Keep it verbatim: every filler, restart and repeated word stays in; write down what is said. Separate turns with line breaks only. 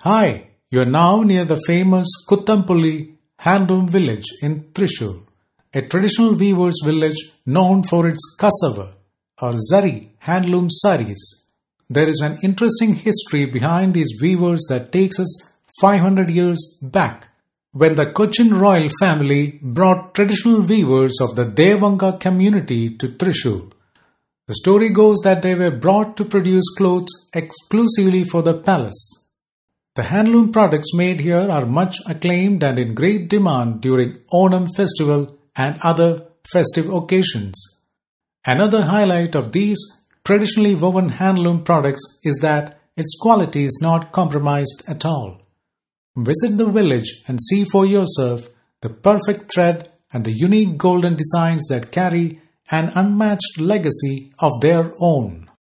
Hi, you are now near the famous Kuttampulli handloom village in Thrissur, a traditional weavers' village known for its cassava or zari handloom saris. There is an interesting history behind these weavers that takes us five hundred years back, when the Cochin royal family brought traditional weavers of the Devanga community to Thrissur. The story goes that they were brought to produce clothes exclusively for the palace. The handloom products made here are much acclaimed and in great demand during Onam festival and other festive occasions. Another highlight of these traditionally woven handloom products is that its quality is not compromised at all. Visit the village and see for yourself the perfect thread and the unique golden designs that carry an unmatched legacy of their own.